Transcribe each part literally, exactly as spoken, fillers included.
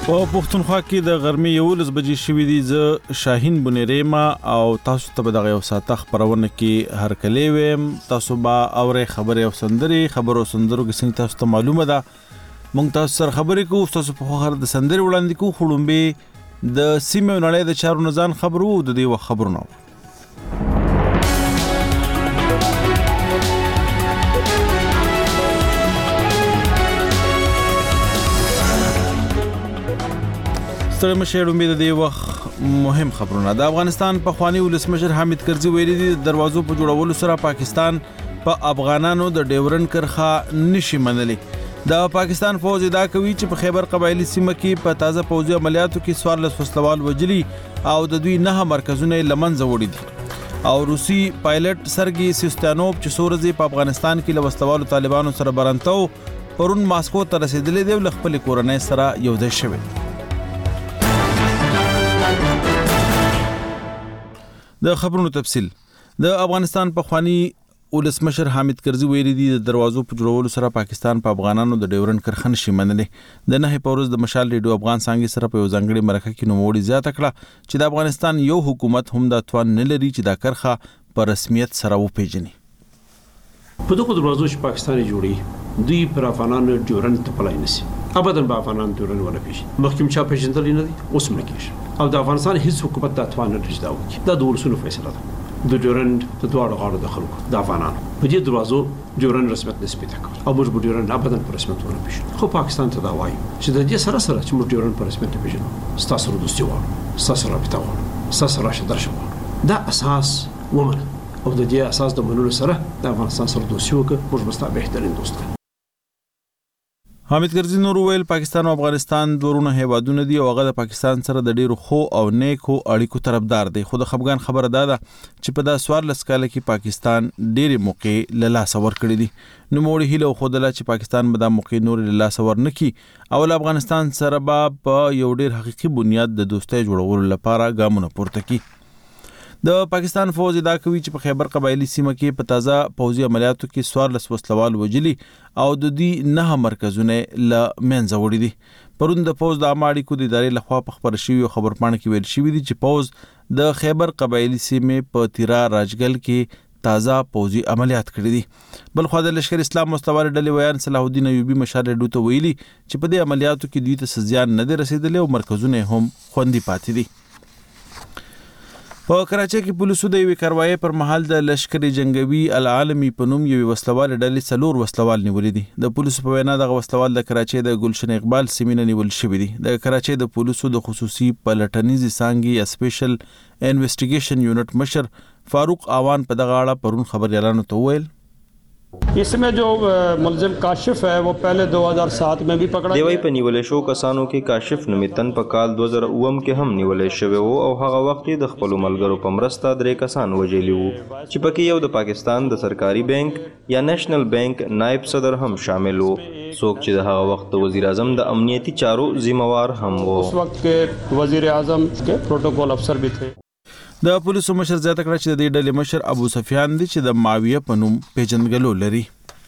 په پښتونخوا کې د غرمې یولس بجې شوې دي. زه شاهین بنیریما او تاسو ته به دغه یو ساعته خبرونه کې هرکلی ویم. تاسو به اورئ خبرې او سندرې. خبرو او سندرو کې څنګه تاسو ته معلومه ده موږ تاسو سره خبرې کوو. تاسو په خوښه د سندرې وړاندې کوو. خو لومبې د سیمې او نړۍ د چارو نه ځان خبرو د دې وخت خبرونه ستړي مشه. لومبې د دې وخت مهم خبرونه. د افغانستان پخوانی ولسمشر حامد کرزي ویلي دي د دروازو په جوړولو سره پاکستان په افغانانو د ډیورنډ کرښه نشي منلي. د پاکستان فوج ادعا کوي چې په خیبر قبایلی سیمه کې په تازه پوځي عملیاتو کې څوارلس وسلوال وژلي او د دوی نه مرکزونه له منځه وړي دي. او روسي پایلټ سرګي سیستانوف چې څو ورځې په افغانستان کې له وسلوالو طالبانو سره برنتو پرون ماسکو ته رسیدلی دی او له خپل کورنۍ سره یو ځای شوی. د خبرونو تفصیل. د افغانستان پخوانی ولسمشر حامد کرزي ویلي دي د دروازو په جوړولو سره پاکستان په افغانانو د ډیورنډ کرښه نشي منلي. د نه پورز د مشال ریډیو افغان څنګه سره په یو ځنګړي مرکه کې نوموړي زیاته کړه چې د افغانستان یو حکومت هم د توان نه لري چې د کرښه په رسمیت سره وپیژني. په دغه دروازو چې پاکستان جوړي دوی پر افغانانو ډیورنډ ته پلای نشي. ابدا به افغانان ډیورنډ ونه پیژني. مخکې چا پیژندل نه دي اوس هم کېږي. او د افغانستان هیڅ حکومت د توان نه لري دا وکړي. دا د ولسونو فیصله ده. د ډیورنډ د دواړو غاړو د خلکو د افغانانو په دې دروازو ډیورنډ رسمیت نسبت کړ او موږ به ډیورنډ ابدا په رسمیت ونه پیژنو. خو پاکستان ته دا وایي چې د دې سره سره چې موږ ډیورنډ په رسمیت پیژنو ستاسو سره دوستي غواړو ستاسو رابطه غواړو ستاسو راشه درشه غواړو. دا اساس ومنه او د دې اساس د منلو سره د افغانستان سره دوستي وکړو. موږ به ستاسو بهترین دوست یو. حامد کرزي نور ویل پاکستان او افغانستان دورونه هیوادونه دي او هغه د پاکستان سره د ډیرو خو او نیکو اړیکو طرفدار دی. خو د خفګان خبره ده چې په دا څوارلس کال کې پاکستان ډېرې موقع له لاسه ورکړي دي. نوموړي هیله وښودله چې پاکستان به دا موقع نور له لاسه ورنکړي او له افغانستان سره به په یو ډېر حقیقي بنیاد د دوستۍ جوړولو لپاره ګامونه پورته کړي. د پاکستان فوج ادعا کوي چې په خیبر قبایلی سیمه کې په تازه پوځي عملیاتو کې څوارلس وسلوال وژلي او د دوی نه مرکزونه له منځه وړي دي. پرون د فوج د عامه اړیکو د ادارې لخوا په خبر شوي خبرپاڼه کې ویل شوي دي چې فوج د خیبر قبایلی سیمې په تیرا راجګل کې تازه پوځي عملیات کړي دي. بل خو د لشکر اسلام مستوار ډلې ویان صلاح الدین ایوبي مشال ډو ته ویلي چې په دې عملیاتو کې دوی ته سزیان نه دي رسیدلي او مرکزونه هم خوندي پاتې دي. په کراچۍ کې پولیسو د یوې کاروایۍ پر مهال د لشکر جنگوي العالمي په نوم یوې وسلوال ډلې څلور وسلوال نیولي دي. د پولیسو په وینا دغه وسلوال د کراچۍ د ګلشن اقبال سیمې نه نیول شوي دي. د کراچۍ د پولیسو د خصوصي پلټنیزې څانګې یا سپیشل انویسټیګیشن یونټ مشر فاروق آوان په دغه اړه پرون خبريالانو ته وویل इसमें जो मुलजिम काशिफ है वो पहले दो हज़ार सात में भी पकड़ा देवई په نیولې شو کسانو کې کاشف نومیتن په کال دو هزار اووه کې هم نیولې شوی وو او هغه وخت د خپل ملګرو په مرسته درې کسان وژلي وو چې پکې یو د پاکستان د سرکاري بانک یا نېشنل بانک نائب صدر هم شامل وو څوک چې د هغه وخت وزیر اعظم د امنیتي چارو ذمہوار هم وو. اس وخت کې وزیر اعظم کې پروتوکول افسر بھی تھے. د پولیسو مشر زیاته کړه چې د دې ډلې مشر ابو سفیان دی چې د ماویه په نوم پیژندګلو لري.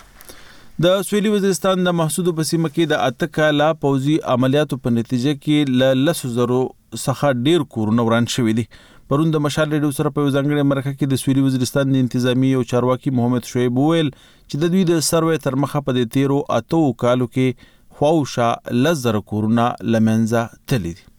د سویلي وزیرستان د محسودو په سیمه کې د اته کاله پوځي عملیاتو په نتیجه کې ل لسو زرو څخه ډیر کورونه وران شوي دي. پرون د مشال ریډیو سره په ځنګړي مرکه کې د سویلي وزیرستان د انتظامی او چارواکي محمد شعیب ویل چې د دوی د سروې تر مخه په دې تیرو اتو کالو کې خواوشا لزر کورونه لمنځه تللی دي.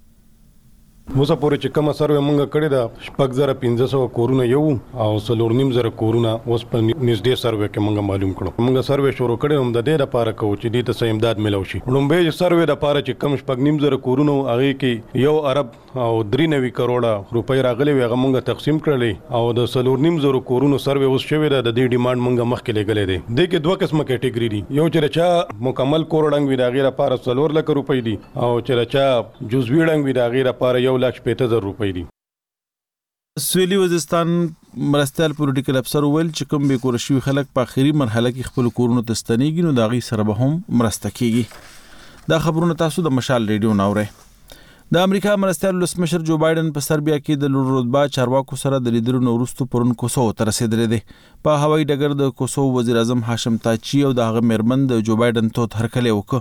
موږ پورې چې کومه سروې مونږ کړې ده شپږ زره پنځه سوه کورونه یو او څلور نیم زره کورونه اوس په نږدې سروې کې مونږ معلوم کړو. مونږ سروې شروع کړې هم د دې لپاره کوو چې دې ته څه امداد میلاو شي. لومبۍ سروې لپاره چې کم شپږ نیم زره کورونه هغې کې یو ارب او درې نوي کروړه روپۍ راغلې وي هغه مونږ تقسیم کړلې او د څلور نیم زرو کورونو سروې اوس شوې ده. د دې ډیمانډ مونږ مخکې لګلې دی. دې کې دوه قسمه کیټګري دي. یو چې چا مکمل کور ړنګ وي د هغې لپاره څلور لکه روپۍ دي او چې چا جزوي ړنګ وي د هغې لپاره یو لک شپېته زره روپۍ دي. سویلي وزیرستان مرستیال پولیټیکل افسر ویل چې کوم به کور شوي خلک په اخیری مرحله کې خپل کورونو ته ستنېږي نو د هغې سره به هم مرسته کیږي. دا خبرونه تاسو د مشال ریډیو نه اورئ. د امریکا مرستیال ولسمشر جو بایدن په سربیا کې د لوړ رتبه چارواکو سره د لیدلو نه وروسته پرون کوسوو ته رسېدلی دی. په هوایي ډګر د کوسوو وزیر اعظم هاشم تاچي او د هغه میرمن د جو بایدن تود هرکلی وکړ.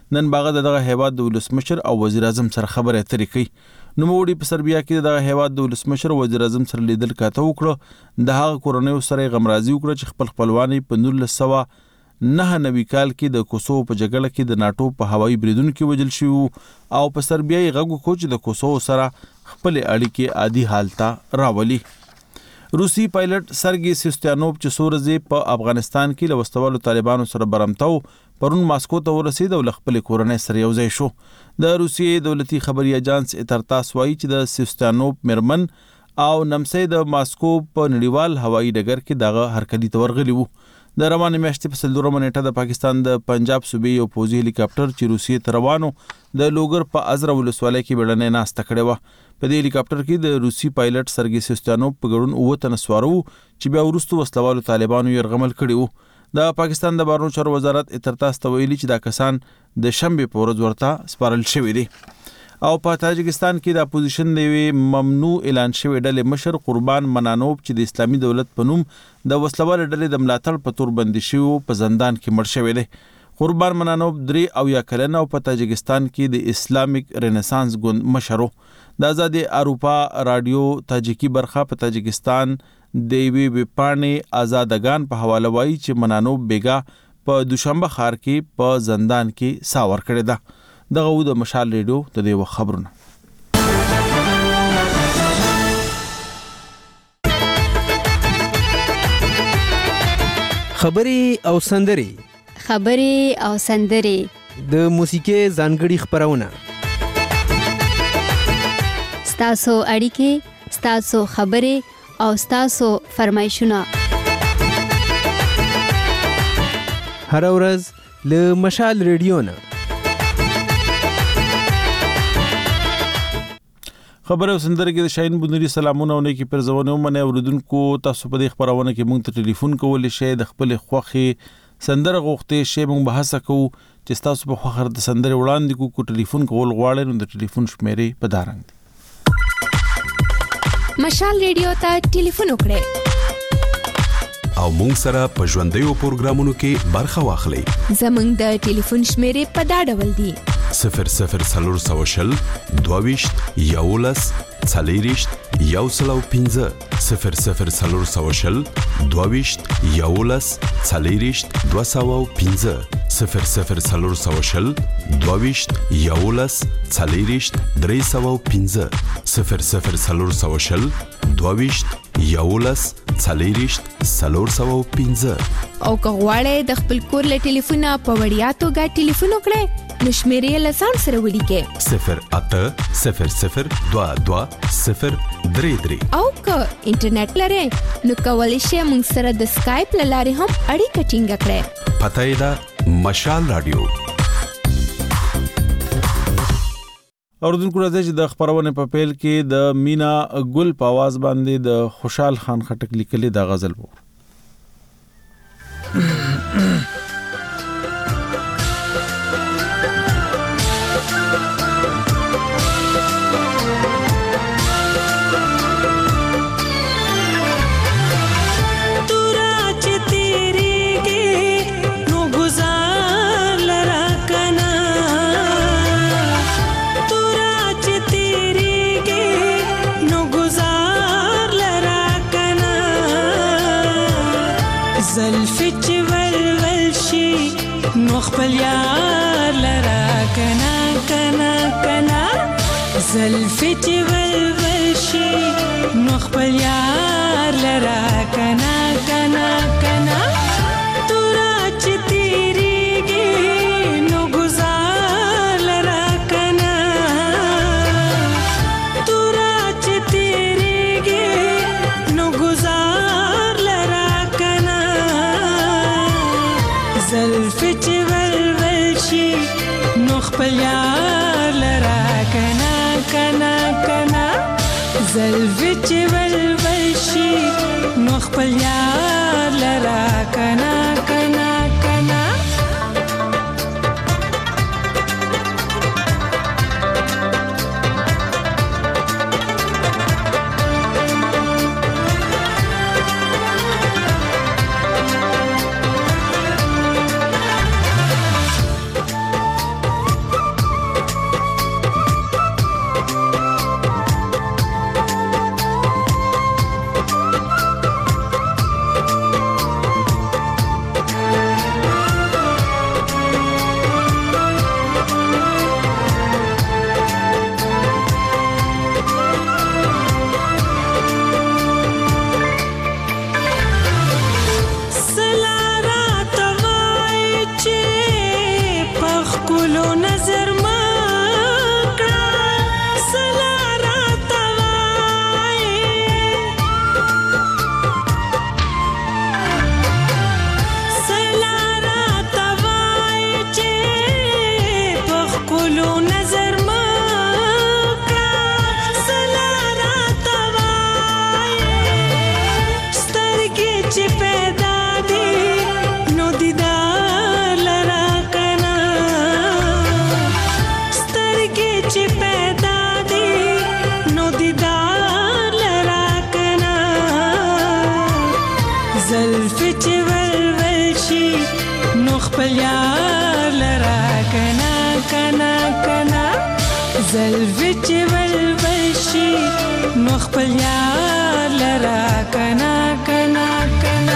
نن باغ دغه هیواد د ولسمشر او وزیر اعظم سره خبرې اترې کوي. نوموړي په سربیا کې دغه هیواد د ولسمشر او وزیر اعظم سره لیدل کاته وکړه. د هغه کورنۍ سره غمرازي وکړه چې خپل خپلوانی په نولس سوه نه نوي کال کې د کوسوو په جګړه کې د ناټو په هوایي بریدونو کې وژل شوي او په سربیا یې غږ وکړ چې د کوسوو سره خپل اړیکې عادي حال ته راولي. روسي پایلټ سرګي سیستیانوف چې څو ورځې په افغانستان کې له وسلوالو طالبانو سره برمته و پرون ماسکو ته ورسېد او له خپلې کورنۍ سره یو ځای شو. د روسیې دولتي خبري اجانس اترتاس وایي چې د سیستیانوف میرمن او نمسۍ د ماسکو په نړیوال هوایي ډګر کې دغه هرکلي ته ورغلي وو. د روانې میاشتې په څلورمه نیټه د پاکستان د پنجاب صوبې یو پوځي هلیکاپټر چې روسیې ته روانو د لوګر په ازره ولسوالۍ کې بیړنۍ ناسته کړې وه. په دې هلیکاپټر کې د روسي پایلټ سرګي سیستیانوف په ګډون اووه تنه سواره وو چې بیا وروسته وسلوالو طالبانو یرغمل کړي وو. د پاکستان د بهرنیو چارو وزارت اترتاس ته ویلي چې دا کسان د شنبې په ورځ ورته سپارل شوي دي. او په تاجکستان کې د اپوزیشن د یوې ممنوع اعلان شوی ډلې مشر قربان منانوف چې د اسلامي دولت په نوم د وسلوال ډلې د ملاتړ په تور بندي شوی په زندان کې مړ شوی دی. قربان منانوف درې او یا کلنه او په تاجکستان کې د اسلامیک رینسانس ګوند مشر و. د آزاد اروپا رادیو تاجیکی برخه په تاجکستان د یوې ویبپاڼې آزادګان په حواله وایي چې منانوف بیګا په دوشنبه ښار کې په زندان کې ساه ورکړې ده. دغه و د مشال ریډیو د دې وخت خبرونه. خبرې او سندرې خبرې او سندرې د موسیقي ځانګړي خبرونه ستاسو اړیکې ستاسو خبرې او ستاسو فرمایشونه هر ورځ له مشال ریډیو نه. خبره سندره کې د شاهین بندري سلامونه او نیکی پرزونه ومنه اوریدونکو. تاسو په دې خبرونه کې مونږ ته ټلیفون کولای شئ د خپل خوخي سندره غوښتې شی مونږ بحث کوو چې تاسو په خوخر د سندره وړاندې کو کو ټلیفون کول غواړئ نو د ټلیفون شمیرې په دارنګ دي. مشال ریډیو ته ټلیفون وکړئ او مونږ سره په ژوندیو پروګرامونو کې برخه واخلئ. زمونږ د ټلیفون شمیرې په دا ډول دي: صفر صفر څلور سوه شل دوه ویشت یولس څلېرویشت یو سل او پنځه صفر صفر څلور سوه شل دوه ویشت یولس څلېرویشت دوه سوه او پنځه صفر صفر څلور سوه شل دوه ویشت یولس څلېرویشت درې سوه او پنځه صفر صفر څلور سوه شل دوه ویشت یولس څلېرویشت څلور سوه او پنځه. او که غواړئ د خپل کور له ټلیفونه په وړیا توګه ټلیفون وکړئ نو شمیرې له ځان سره ولیکئ: صفر اته صفر صفر دوه دوه صفر درې درې. او که انټرنیټ لرئ نو کولی شئ موږ سره د سکایپ له لارې هم اړیکه ټینګه کړئ. پته یې ده مشال رادیو. اوردونکو راځي چې د خبرونه په پیل کې د مینا ګل په आवाज باندې د خوشحال خان خټک لیکلي د غزل وو. خپل یار لرا کنا کنا کنا زلفی چې ولول شي نو خپل یار لرا کنا کنا کنا تورا چې تیریږي نو گزار لرا کنا تورا چې تیریږي نو گزار لرا کنا زلفی چې خپل یار لرا کنا کنا کنا زلفی چې ولول شي نو خپل یار لرا کنا کنا کنا خپل یار لرا کنا کنا کنا زلفی چې ولول شي نو خپل یار لرا کنا کنا کنا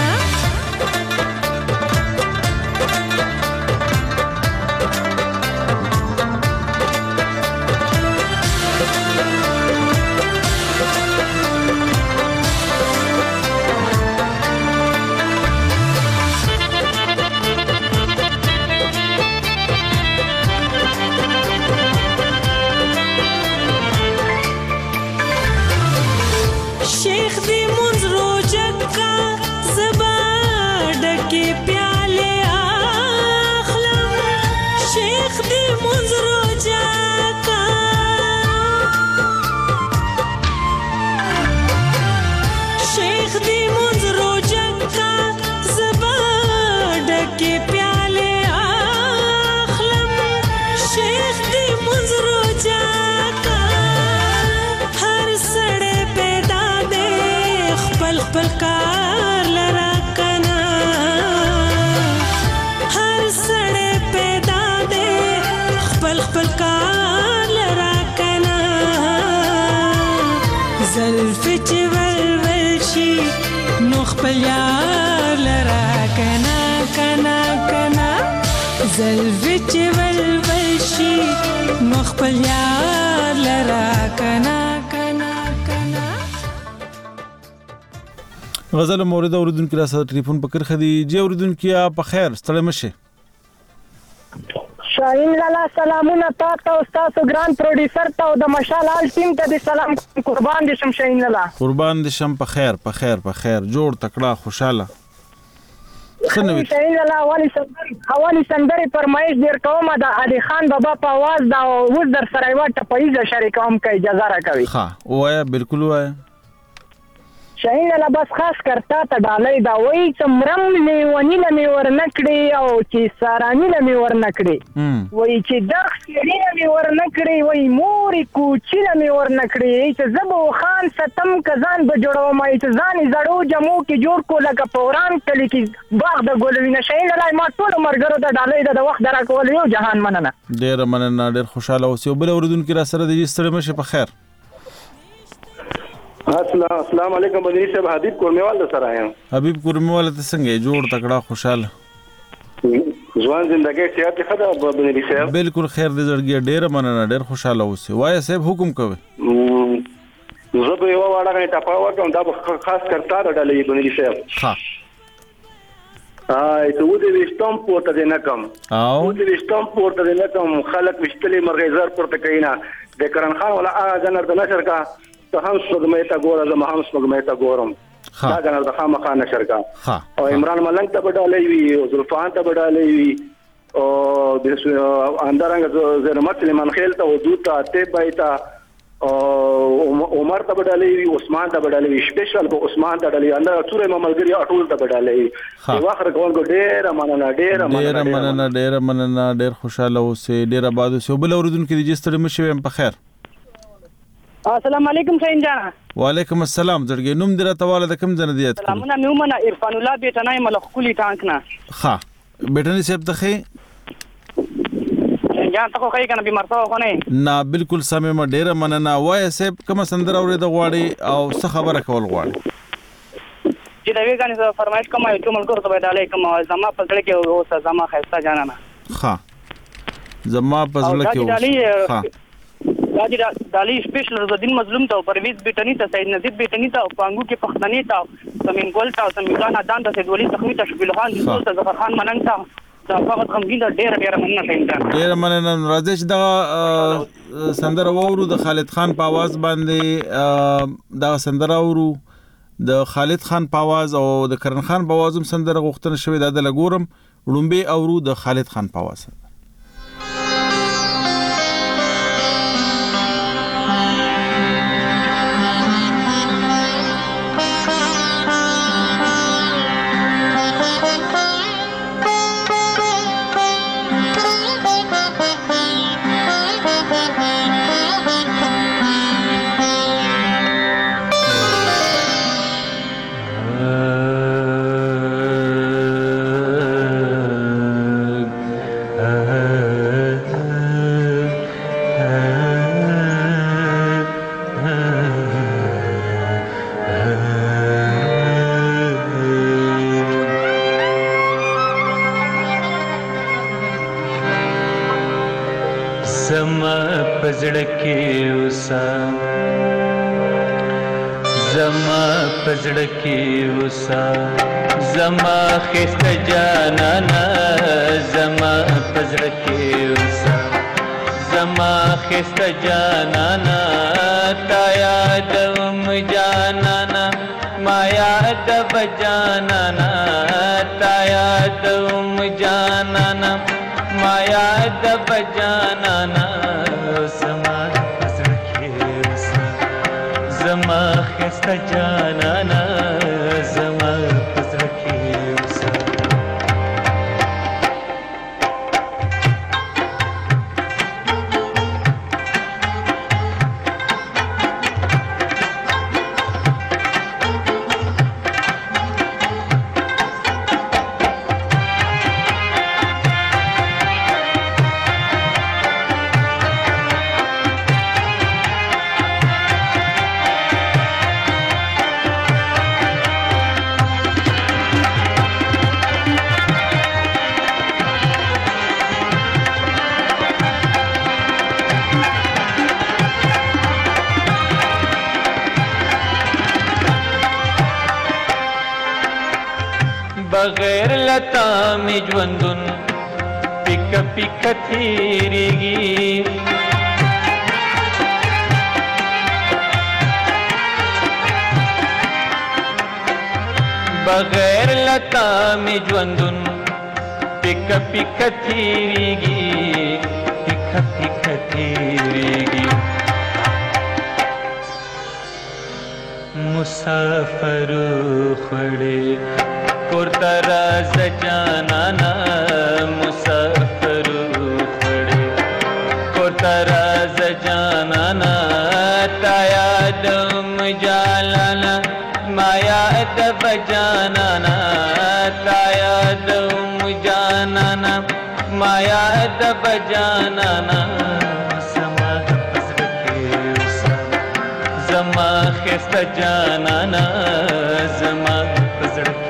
زلفی چې ولول شي نو خپل یار لرا کنا کنا کنا زلفی چې ولول شي نو خپل یار لرا کنا کنا کنا غزل مورد اوریدونکو را سره ټلیفون پکړ خدي جی اوریدونکو په خیر ستړي مشه شاهین لالا سلامونه تاسو او تاسو ګران پروډوسر ته او د مشال آل ټیم ته د سلام قربان دي شم شاهین لالا قربان دي شم په خیر په خیر په خیر جوړ تکړه خوشاله څنګه شاهین لالا والی سندري حوالی سندري پرمایش ډیر کومه د علي خان بابا په आवाज دا اوس در سره یو ټپایزه شریکوم کوي اجازه راکوي ها وایا بالکل وایا شاهین لالا بس خاص کرتا ته ډالۍ دا وای چې مرم لیونی لمه ورنکړي او چې سارانی لمه ورنکړي وای چې درخ سړی لمه ورنکړي وای موري کوچی لمه ورنکړي چې زبو خان ستم کزان به جوړو مې چې ځان زړو جمو کې جوړ کو لکه پوران کلی کې باغ د ګلوینه شاهین لالا ما ټول مرګرو ته ډالۍ د وخت درا کول یو جهان مننه ډیر مننه ډیر خوشاله اوسې بل اوریدونکو را سره د ستړي مشه په خیر السلام علیکم بدری صاحب حبیب کورمیوال سره یم حبیب کورمیوال ته څنګه جوړ تکړه خوشاله ځوان زندګي صحت خدا بدری صاحب بالکل خیر دې زړګي ډیر مننه ډیر خوشاله اوسې وای صاحب حکم کوي زه به یو واړه ټاپا ورکوم دا خاص کرتا ډالې بدری صاحب ها آی ته ودې وشتم پورته دې نه کم او ودې وشتم پورته دې نه کم خلک وشتلې مرغې زر پورته کینا د کرن خان ولا ا جنر د نشر کا ته هم سپګمې ته ګوره زما هم سپګمې ته ګورم دا جنر د خامخا نشر کا او عمران ملنګ ته بدلې وی او زلفان ته بدلې وی او د اندرنګ زره مسلمان خیل ته او دوته ته بایتا او عمر ته بدلې وی عثمان ته بدلې وی سپیشل په عثمان ته بدلې اندر څوره مملګری اټول ته بدلې وی واخر کول کو ډیر مننه ډیر مننه ډیر مننه ډیر مننه ډیر خوشاله اوسې ډیر آباد اوسې بل اوریدونکو دې ستړي مشه په خیر السلام علیکم شاهین جان وعلیکم السلام زړګي نوم دره تواله د کوم ځنه دیات سلامونه میومنه عرفان الله بیٹنای ملک کلی ټانک نه ها بیٹنی صاحب ته جان ته خو کنه بیمار ته خو نه نه بالکل سمه ما ډیره مننه وای صاحب کوم سندره اورید غواړي او څه خبره کول غواړي چې دا وی غانې فرمایش کوم یو کوم ګور ته بدلې کوم زما په ځل کې او زما خسته جانانه ها زما په ځل کې ها راځي دالي سپیشل رضدین مظلوم ته پرویز بیٹنی ته سید نذیر بیٹنی ته پانګو کې پښتنی ته زمين ګول ته زمين خان دان ته سید ولی زخمی ته شفیل خان ته ظفر خان مننګ ته دا فقط غمګین ډېر ډېر مننه کوي ډېر مننه راځي چې دا سندره وورو د خالد خان په आवाज باندې دا سندره وورو د خالد خان په आवाज او د کرن خان په आवाज هم سندره غوښتنه شوې ده د لګورم وړومبه اورو د خالد خان په आवाज زما پزړه کې وسا زما خسته جانانا زما پزړه کې وسا زما خسته جانانا تا یادم جانانا ما یاد بجانانا تا یادم جانانا ما یاد بجانانا زما پزړه کې وسا زما خسته جانانا زما پزړه کې وسا بغیر لتا می ژوندون پیک پیک تیریږي بغیر لتا می ژوندون پیک پیک تیریږي پیک پیک تیریږي مسافر خړې کور ترا زجانانا مسافر خړې کور ترا زجانانا تا یادم جالانا ما یاد بجانانا تا یادم جانانا ما یاد بجانانا زما پزړه کې وسا زما خسته جانانا زما پزړه کې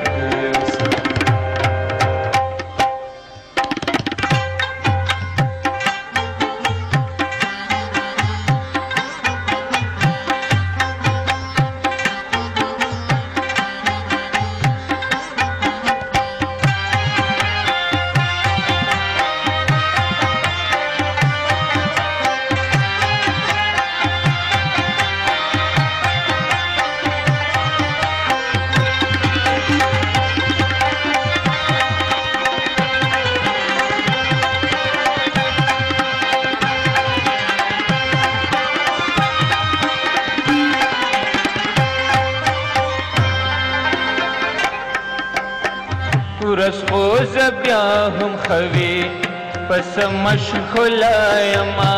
ورس خو زبیا هم خوي پس مشغوله یما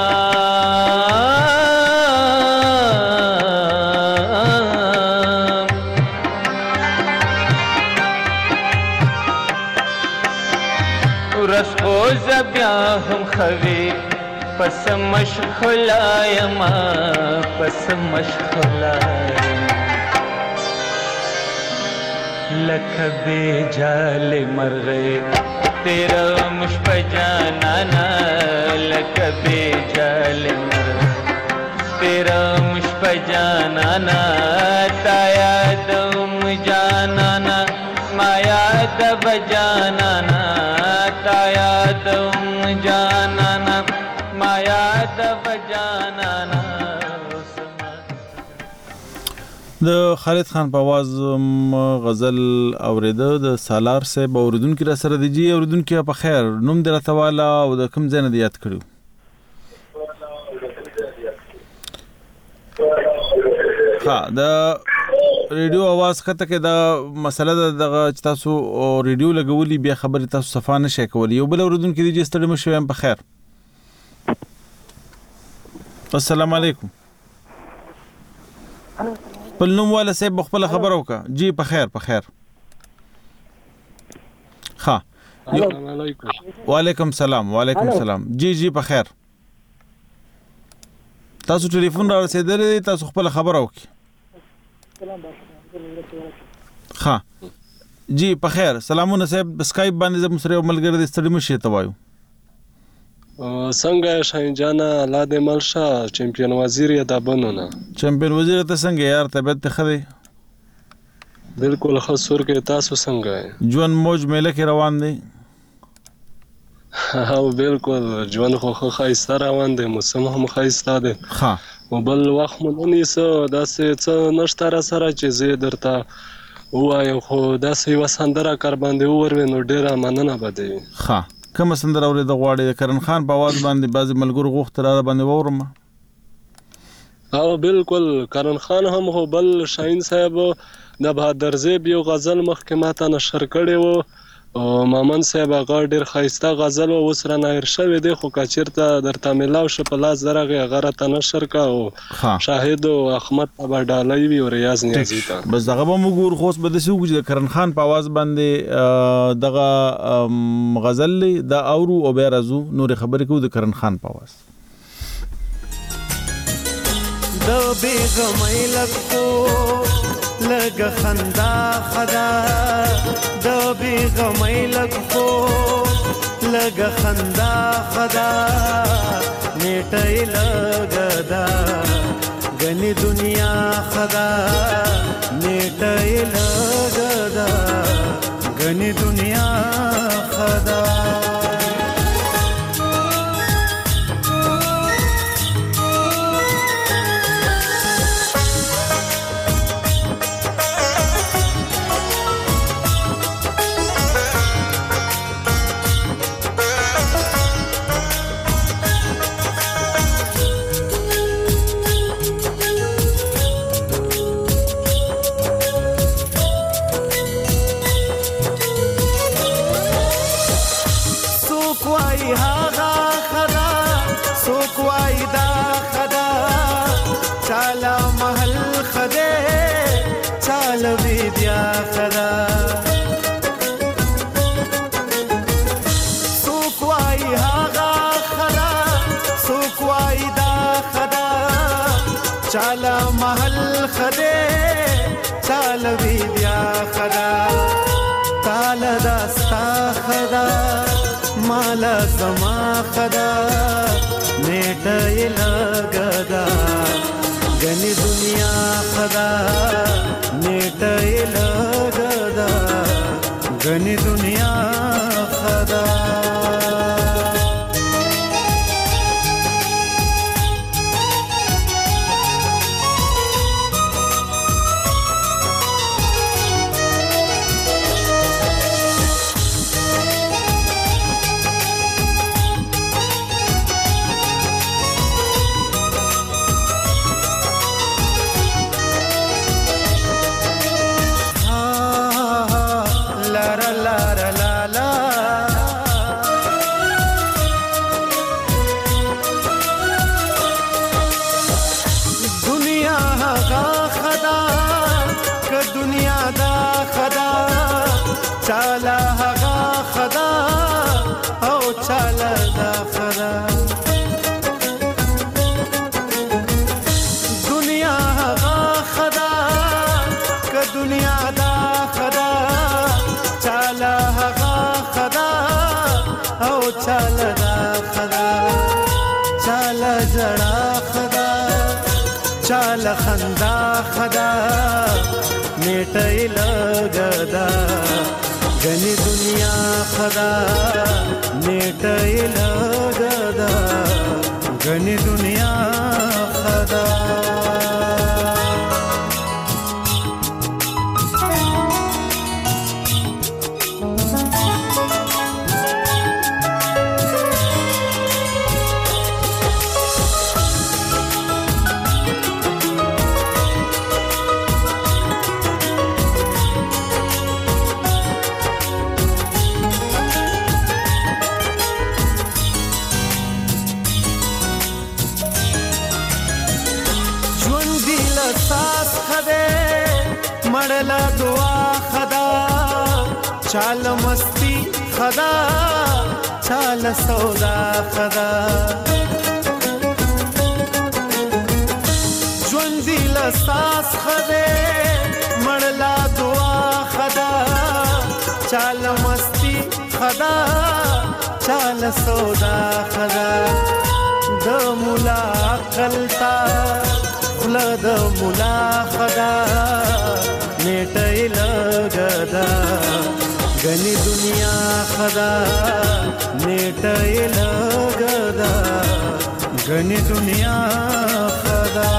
ورس خو زبیا هم خوي پس مشغوله یما پس مشغوله لکه بے جال مرغے تیرا مشپ جانانا لکه بے جال مرغے تیرا مشپ جانانا تا یادم جانانا ما یاد بجانانا تا یادم جانانا ما یاد بجانانا د خالد خان په आवाज غزل اوریده د سالار صاحب اوریدونکو را سره دی جی اوریدونکو په خیر نوم درته والا او د کوم ځای نه یاد کړو ها د ریډیو आवाज کته کې دا مسله د تاسو ریډیو لګولي بیا خبرې تاسو صفانه شي کولی یو بل اوریدونکو دی چې ستړي مشو په خیر السلام علیکم بل نوم والا صاحب خپل خبر وکا جی په خیر په خیر ها السلام علیکم وعلیکم السلام وعلیکم السلام جی جی په خیر تاسو ټلیفون را رسیدلی تاسو خپل خبر وکي ها جی په خیر سلامونه صاحب سکایپ باندې زموږ سره ملګری د ستړي مشه ته وایو څنګه شاین جانا الله دې ملشه چمپیون وزیر یا د بنونه چمپیون وزیر ته څنګه یار طبیعت ته خدي بالکل خسور کې تاسو څنګه ژوند موج میله کې روان دی او بالکل ژوند خو خو خایسته روان دی موسم هم خایسته دی ها وبل وخت مونږ نیسه داسې څه نشته را سره چې زه درته وایم خو داسې یو سندره کار باندې وروي نو ډیره مننه بده ها کوم سندره اورید غواړي د کرن خان په आवाज باندې بعضی ملګرو غوښتل را باندې وورم او بالکل کرن خان هم هو بل شاهین صاحب د بهادر زیب یو غزل محکمات نشر کړي وو او مامن صاحب هغه ډیر خایسته غزل او وسره نایر شوی دی خو کچیرته درته ملاو شو په لاس درغه غره ته نشر کا او شاهد او احمد په ډالۍ وی او ریاض نیازی ته بس دغه به موږ خوښ بده سو چې کرن خان په आवाज باندې دغه غزل د اورو او بیا رازو نور خبرې کو د کرن خان په आवाज د بیغمې لکو لګ خندا خدا د بیغمې لکو لګ خندا خدا نیټه لګدا غني دنیا خدا نیټه لګدا غني دنیا خدا چالا محل خدے چال ویدیا خدا تال داستا خدا مالا زما خدا نیٹا لگدا گنی دنیا خدا نیٹا لگدا گنی دنیا خدا چالا هغه خدا او چالا دا خدا دنیا هغه خدا که دنیا دا خدا چالا هغه خدا او چالا دا خدا چالا جڑا خدا چالا خندا خدا نیټه لګدا غنی دنیا خدا نیټه لګدا غنی دنیا خدا मड़ला दुआ खदा चाल मस्ती खदा चाल सौदा खदा ज्वंदी लसास खदे मड़ला दुआ खदा चाल मस्ती खदा چال سودا خدا د مولا عقلتا خلا د مولا خدا نیټه لګدا غني دنیا خدا نیټه لګدا غني دنیا خدا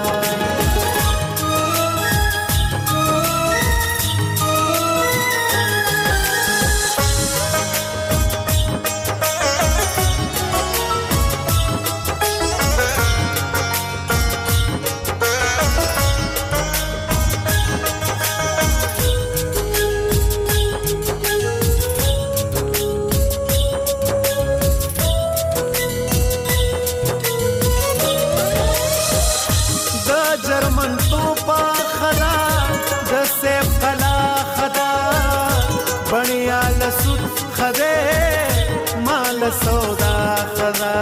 سودا خدا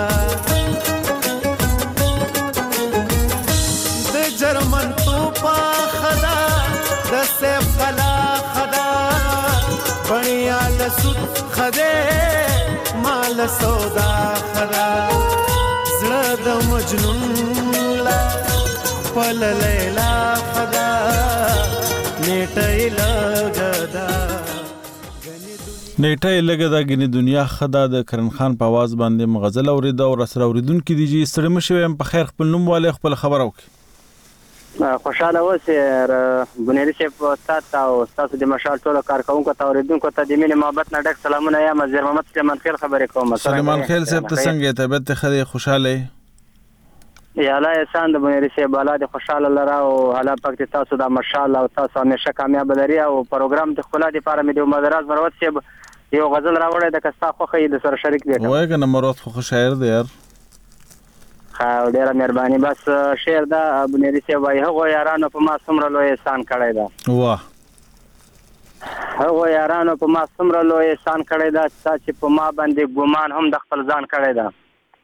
د جرمن توپا خدا د سیف کلا خدا بنیا لسود خده مال سودا خدا زړه د مجنون لا پل لیلا خدا نیټه لګدا نیټه لګه دا غني دنیا خدا د کرن خان په आवाज باندې مغزل اورید او رسره اوریدونکو دي چې ستړي مشوم په خیر خپل نوم والے خپل خبر وکي خوشاله اوسه بنيري صاحب تاسو او تاسو د مشال ټولو کارکونکو ته اوریدونکو ته د مینه محبت نه ډک سلامونه یم زیر محمد سلیمان خیل خبرې کوم سلیمان خیل صاحب ته څنګه طبيعت خدای خوشاله یا الله احسان د بنيري صاحب الله د خوشاله لرا او حالا پکې تاسو د مشال او تاسو همیشه کامیاب لري او پروګرام د خپل د لپاره مې د مدراز مروت صاحب یو غزل راوړی د کستا خوخه د سره شریک دی وای کنه مروت خو شاعر دی یار خا ډیره مهرباني بس شعر دا بنيري صاحب وای هغه یارانو په ما څومره لوی احسان کړی دا واه هغه یارانو په ما څومره لوی احسان کړی دا چې په ما باندې ګمان هم د خپل ځان کړی دا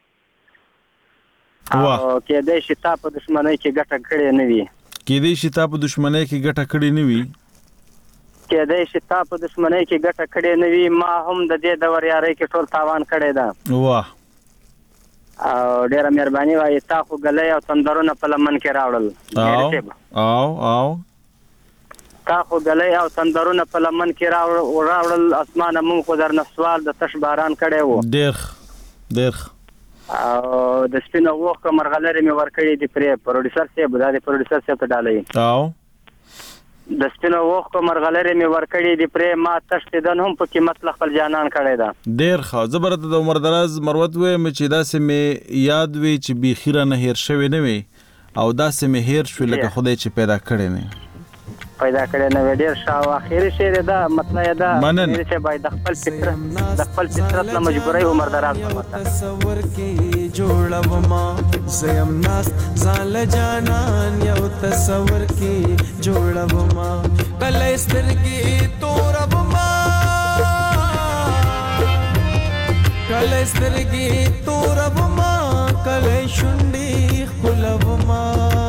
واه کې دې شتا په دښمنۍ کې ګټه کړې نه وي کې دې شتا په دښمنۍ کې ګټه کړې نه وي کې دې شتا په دښمنۍ کې ګټه کړې نه وي ما هم د دې د وریارۍ کې ټول تاوان کړی دا واه او ډیره مهرباني وای تا خو غلې او تندرونه په لمن کې راوړل او او او تا خو غلې او تندرونه په لمن کې راوړل اسمانه مون خو در نسوال د تش باران کړي وو ډیر ډیر او د سپینو وخت مرغلره می ورکړې دي پرې پروډوسر صاحب دا د پروډوسر صاحب ته ډالې او د سپینو وخت مرغلره می ورکړې دي پرې ما تشتدن هم په قیمت خپل جانان کړي دا ډیر ښه زبرت د عمر دراز مروت وې مې چې دا سه می یاد وی چې بخیره نه هیر شوی نه وي او دا سه می هیر شو لکه خدای چې پیدا کړي نه پیدا کړي نه ډیر شاو اخیری شعر دا مطلب دا چې باید د خپل فطرت د خپل فطرت نه مجبورای عمر دراز تصور کې جوړو ما زم ناس زال جانان یو تصور کې جوړو ما کله سترګې تورب ما کله سترګې تورب ما کله شونډې خلب ما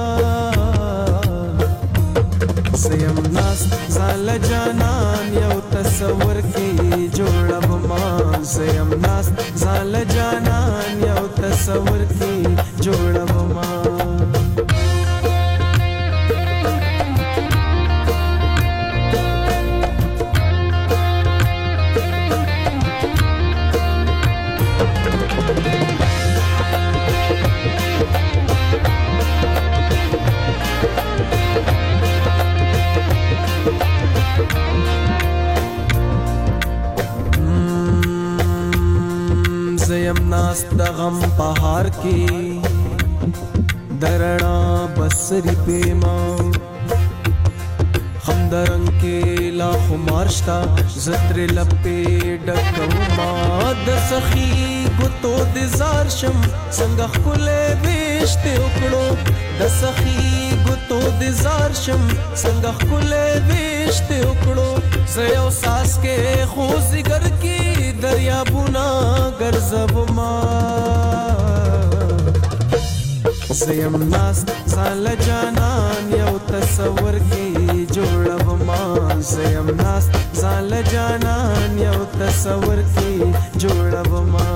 زم ناس زال جانان یو تصور کې جوړو ما زم ناس زال جانان یو تصور کې جوړو ما زیم ناس د غم پهار کې درنا بسری پیما هم درنګ کې لا خمارشتا زتر لپې ډکوما د سخی ګوتو د زار شم څنګه خله وشته وکړو د سخی ګوتو د زار شم څنګه خله وشته وکړو زيو ساس کې خو زګر کې دریا بونا ګرځب ما زیم ناس زال جانان یو تصور کې جوړو ما زیم ناست ځان له جانان یو تصور کې جوړوما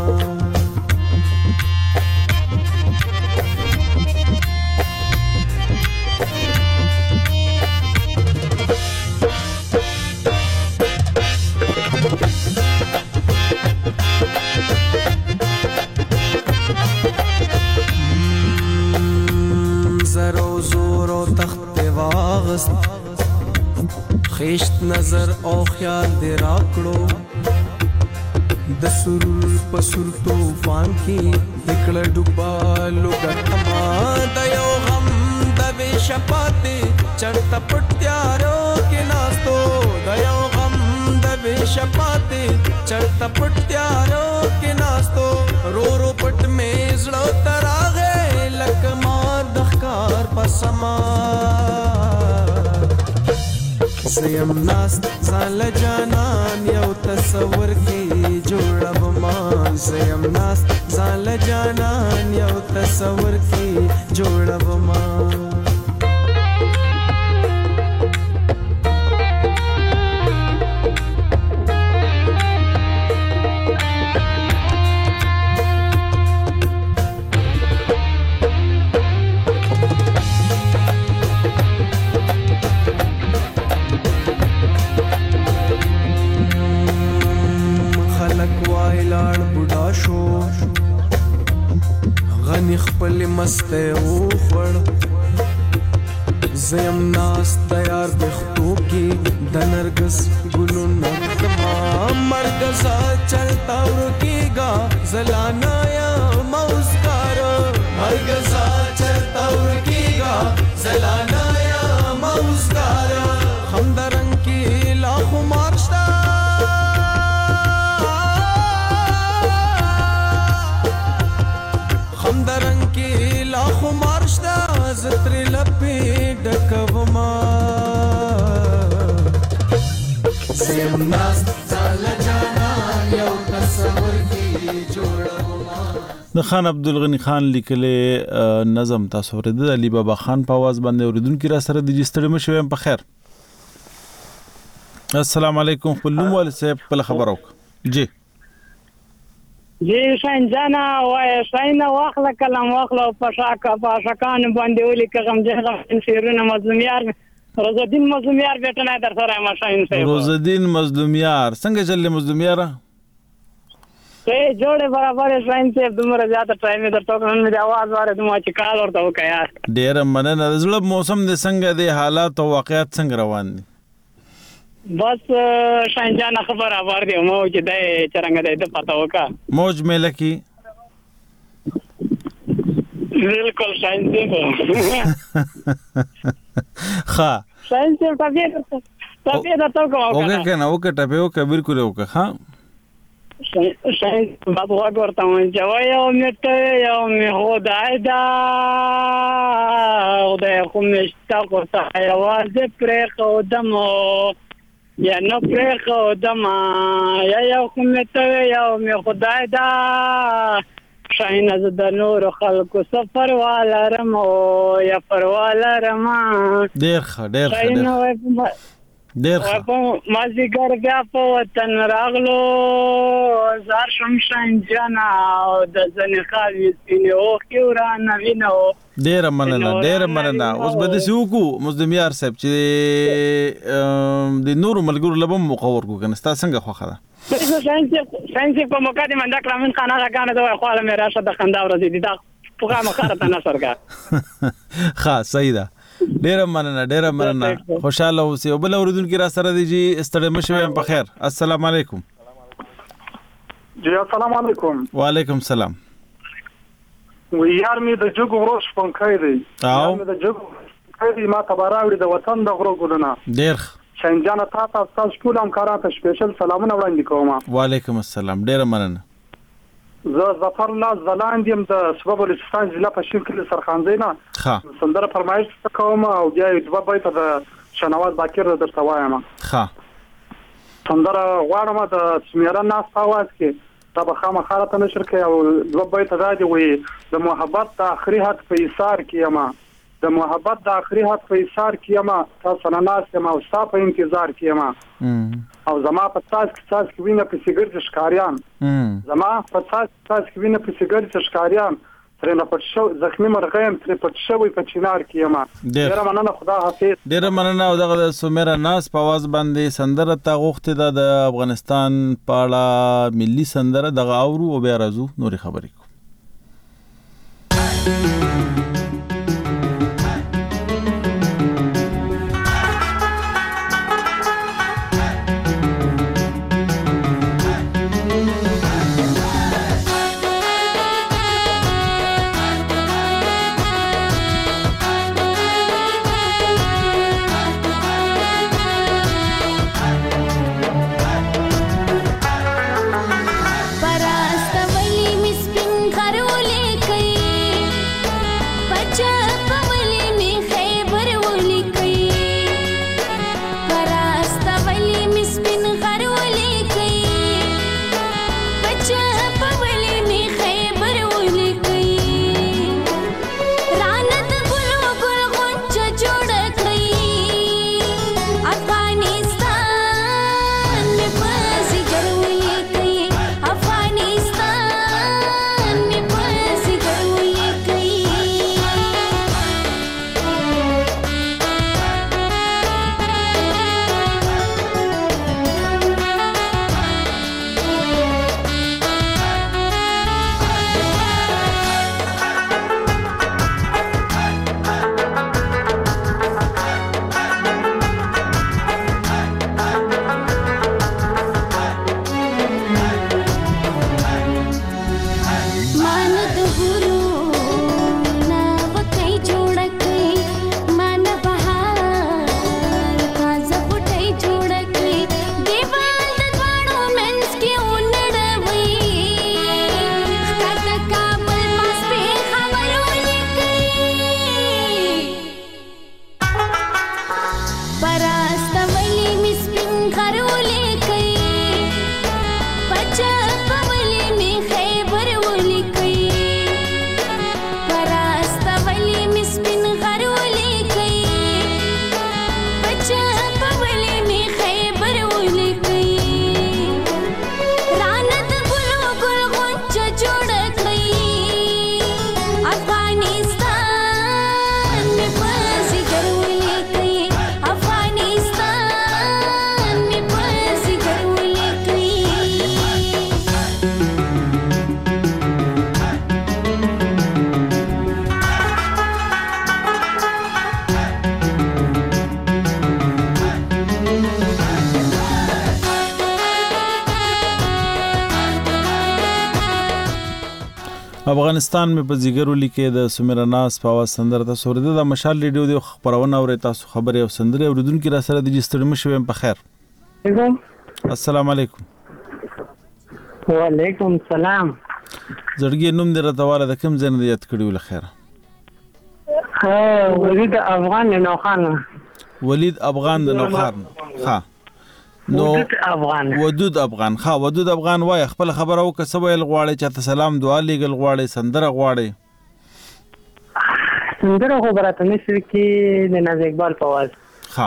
زرو زورو تخت واغست خیشت نظر او خیال دی راکړو د سرور پسور طوفان کې دکړه ډوبالو ګټما د یو غم د بې شپاتې چرته پټیارو کې ناستو د یو غم د بې شپاتې چرته پټیارو کې ناستو رو رو پټ مې زړه تراغه لکه مار د ښکار پسما زیم ناست ځان له جانان یو تصور کې جوړوما زیم ناست ځان له جانان یو تصور کې جوړوما غنی خپل مسته او خړ زیم ناس تیار بختو کی د نرګس ګلو نکما مرګزا چلتا ورکیگا زلانا یا موسکار مرګزا چلتا ورکیگا زلانا یا موسکار هم درنګ کی لاخو مارشتا درنګ کې لاخو مارشتا زتر لپې ډکوما زم ناس ځل جانان یو تصور کې جوړوما د خان عبدالغنی خان لیکلې نظم تاسو ورته د علي بابا خان په आवाज باندې اوریدونکو را سره د جستړم شوم په خیر السلام علیکم خپلوم ول صاحب په خبرو جی جی شاین جانا وای شاین واخله کلم واخله پشاکه پاشکان باندې ولي کغم جهه شیرونه مظلومیار روزالدین مظلومیار بیٹه نه در سره ما شاین صاحب روزالدین مظلومیار څنګه چلې مظلومیار ته جوړه برابر شاین صاحب دومره زیاته ټایم در ټوکرن مې आवाज واره دومره چې کال ورته وکړ یار ډېر مننه زړه موسم د څنګه د حالات او واقعیت څنګه روان دي بس شاین جان خبر اوار دی مو چې د چرنګ د پتا وکا موج مې لکی بالکل شاین دی ها شاین دی طبيعت طبيعت تو کو اوکے کنه اوکے ټپه اوکے بالکل اوکے ها شاین بابا ورته مې جوای او مته یو مې خدای دا او د کومشتا کو ته आवाज پرې خودمو یا نو پرې خودما یا یو کومته یو مې خدای دا شاین از د نور خلق سفر والا رمو یا پروالا رما ډېر ښه ډېر ښه ډېر ښه مازیګر بیا په وطن راغلو زار شم شاین جانا او د ځنې خالي سینې اوښکې ورانه وینو ډېره مننه ډېره مننه اوس به داسې وکړو مزدمیار صاحب چې د نورو ملګرو له به هم مقور کړو که نه ستا څنګه خوښه ده شاین صاحب په موقع د منډک رامین خان هغه ګانې د وایي خواله مې راشه د خندا ورځې دي دا پوغه مخاره ته نصر کا ښه صحیح ده ډېره مننه ډېره مننه خوشاله اوسئ او بل اورېدونکي را سره دی جی ستړی مه شوئ په خیر السلام علیکم جی السلام علیکم وعلیکم السلام و یار می د جګو ورو شپونکای دی او می د جګو کړي ما تباراوړي د وطن د غرو ګلونه ډېر شاین جان تا تاسو ټول هم کارته سپیشل سلامونه وړاندې کوم وعلیکم السلام ډېره مننه زه ظفر الله زلاند یم د سبب بلوچستان ضلع په شین کلی سرخانځي نه ښه سندره فرمایش کوم او بیا دوه بیت د شنواز باکر درته وایم ښه سندره غواړم د سمیره ناس आवाज کې دا به خامخاله نشر کې او دوه بیت دا دی وي د محبت د اخري حد په ایثار کې ما د محبت د اخري حد په ایثار کې یم تاسو نه ناست یم او ستا په انتظار کې یم او زما په تاسو کې تاسو کې وینه په سیګرټ ښکاریان زما په تاسو تاسو کې وینه په سیګرټ ښکاریان ترې نه پټ شو زخمی مرغیم ترې پټ شوی په چینار کې یم ډېره مننه خدا حافظ ډېره مننه او دغه د سمیرا ناز په आवाज باندې سندره تا غوښتې ده د افغانستان په اړه ملي سندره دغه اورو او بیا راځو نورې خبرې کوو افغانستان مې په زیګرو لیکې د سمیرا ناز په आवाज سندره تاسو ورته د مشال ریډیو د خبرونه اوري تاسو خبرې او سندره اوریدونکو را سره د جستړم شوم په خیر السلام علیکم وعلیکم السلام زړګي نوم دې راته د کوم ځای نه یاد کړیو لخيره ها ولید افغان نوخان ولید افغان د نوخان ها نو ودود افغان ودود افغان ها ودود افغان وای خپل خبره او کسب ویل غواړي چې ته سلام دعا لګل غواړي سندره غواړي سندره خو برته نشي کې د ناز اقبال په आवाज ها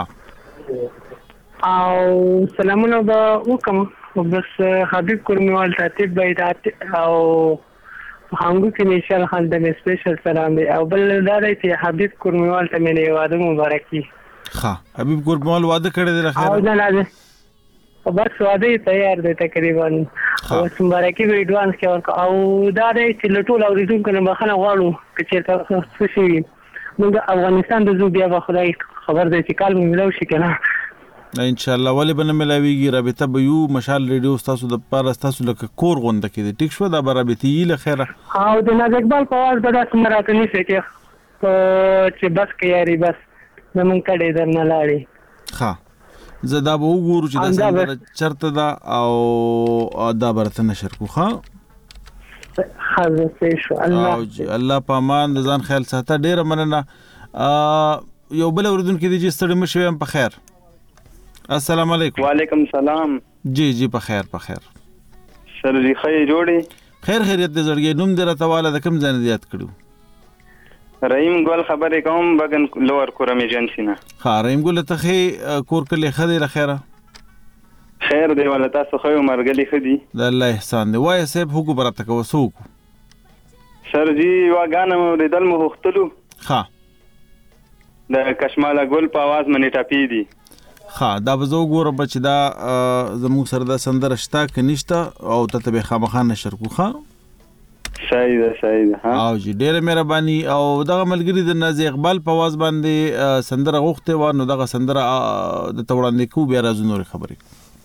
او سلامونه به وکم بس حبیب کورمیوال ته بیت او هنګو کې نشال خان د سپیشل سلام دی او بل دا دی چې حبیب کورمیوال ته مې واده مبارکي ها حبیب کورمیوال واده کړی دی خیر او نه نه بس واده تیار دی تقریبا او مبارکي به ایڈوانس کې ورک او دا دی چې لټول او ریزون کنه بخنه غواړو چې تاسو څه شي موږ افغانستان د زو بیا به خدای خبر دی چې کال مې ملو شي کنه ان شاء الله ولې بنه ملاویږي رابطه به یو مشال ریډیو تاسو د پاره تاسو لکه کور غونډه کې دي ټیک شو دا رابطه یې لخيره او د ناز اقبال په आवाज به تاسو مراته نه شي چې بس کې یاري بس نمون کړي درنه لاړي ها زدا به وګورو چې دا څنګه چرته دا او دا برته نشر کو ها حاضر شو الله او جی الله پامان د ځان خیال ساته ډیره مننه یو بل اوردونکو دي چې ستړي مشوم په خیر السلام علیکم وعلیکم السلام جی جی په خیر په خیر سر جی خیر جوړي خیر خیریت دې زړګي نوم دې راته والا د کوم ځای نه یاد کړو رحیم ګل خبرې کوم بګن لوور کورم ایجنسی نه. ها رحیم ګل ته خې کور کله خدای له خیره خیر دی ولا تاسو خو مرګلی خدي د الله احسان دی. وای سیب هوګو برته کو سوق سر جی واګانم ریدل مو وختلو. ها د کشماله ګل په आवाज منی ټاپی دي. ها دا بزو ګور بچ دا زمو سره د سندر شتا کنيشتا او ته به خامخانه شرکو ها صحیح ده صحیح ده. ها او جی ډېر مهرباني. او دغه ملګری د ناز اقبال په आवाज باندې سندره غوښته و نو دغه سندره د توړاندې کو بیا راځو نور خبرې.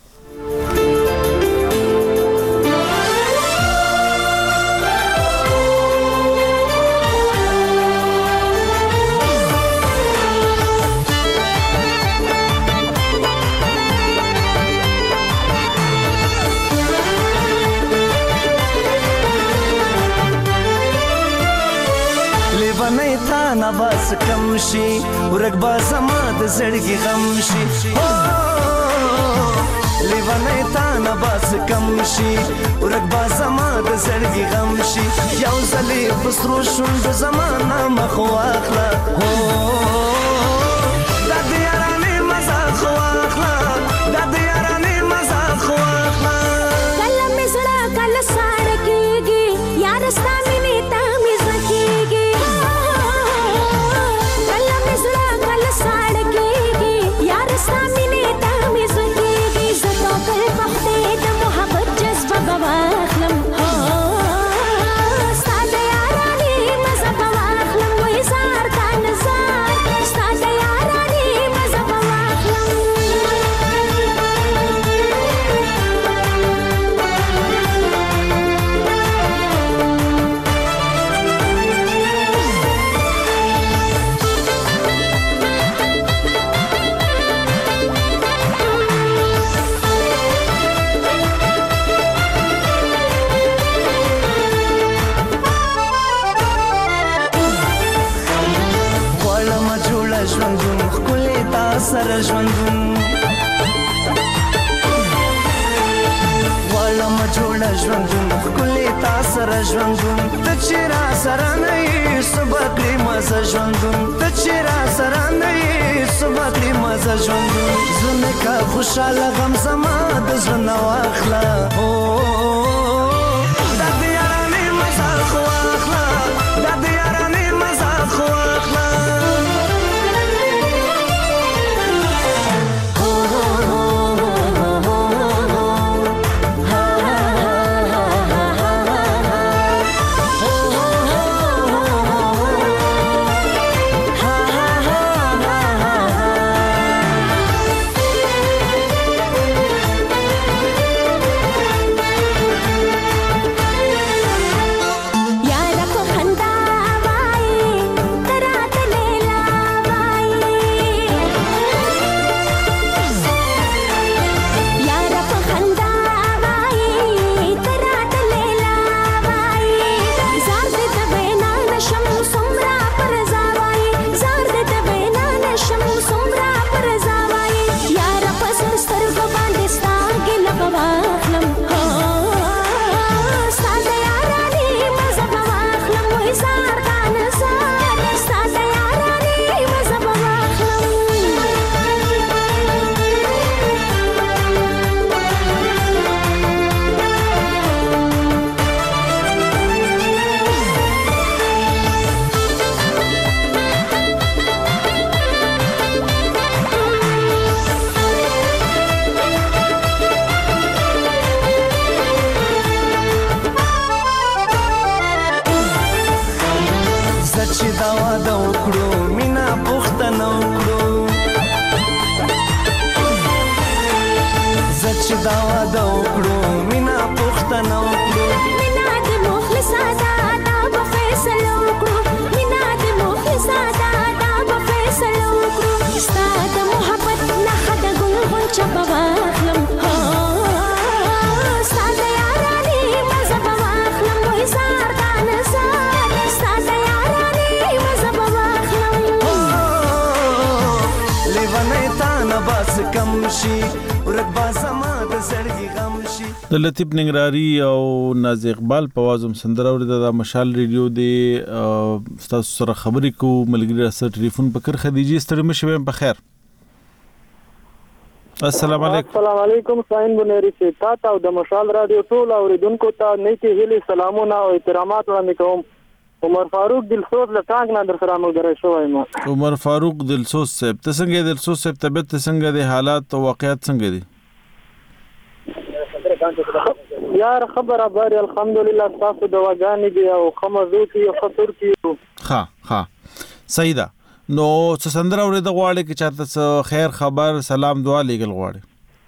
نه بس کم شي ورګ با زما د زړګي غم شي او لیوانه تا نه بس کم شي ورګ با زما د زړګي غم شي یو ځلې بسرو شوند زمانہ مخ واخلا هو د دې یارانه مزه خو واخلا د دې یارانه مزه خو واخلا کله مزړه کله ساړ کېږي یار ستامي نیتا مزه کېږي سامنے دامي زندگی زتو کل وقت د محبت جذبه بواخلم ها ساده یارانی مزه بواخلم وې زار تا نزار ساده یارانی مزه بواخلم ژوندون خپلې تا سره ژوندون غواړم جوړه ژوندون خپلې تا سره ژوندون ته چې را سره نه یې صبح کړې مزه ژوندون ته چې را سره نه یې صبح کړې مزه ژوندون زړه کا خوشاله غم زما د زړه نه واخله هو د دې یارانې مزه خو واخله د دې یارانې مزه خو واخله داوا د وکړو مینا پښتنه وکړو مینا د مخلصا دا دا په فیصله وکړو مینا د مخلصا دا دا په فیصله وکړو ستاسو د محبت نه خد ګل غونچه بواخلم ها ستاسو یارانې مزه بواخلم وې زار دا نزار ستاسو یارانې مزه بواخلم لیوانه تا نه باس کم شي ورک با زما د زړګي غم شي د لطیف ننګراری او ناز اقبال په وازم سندره اوریدا د مشال ریډیو دی تاسو سره خبرې کو ملګری سره ټلیفون پکر خدیجه ستړي مشه په خیر. السلام علیکم. السلام علیکم ساين بنيري سے تا او د مشال رادیو ټول اوریدونکو ته نیکی هیلي سلامونه او احترامات وړاندې کوم. عمر فاروق دلسوز لټانګ نه در سره ملګری شوی ما. عمر فاروق دلسوز صاحب ته څنګه دلسوز صاحب طبيعت څنګه دي حالات او واقعیت څنګه دي؟ یار خبره بار الحمدلله تاسو دواګانې دي او خمزو کی خطر کی. ها ها صحیح ده. نو څه سندره اورید غواړي چې چاته خیر خبر سلام دعا لګل غواړي.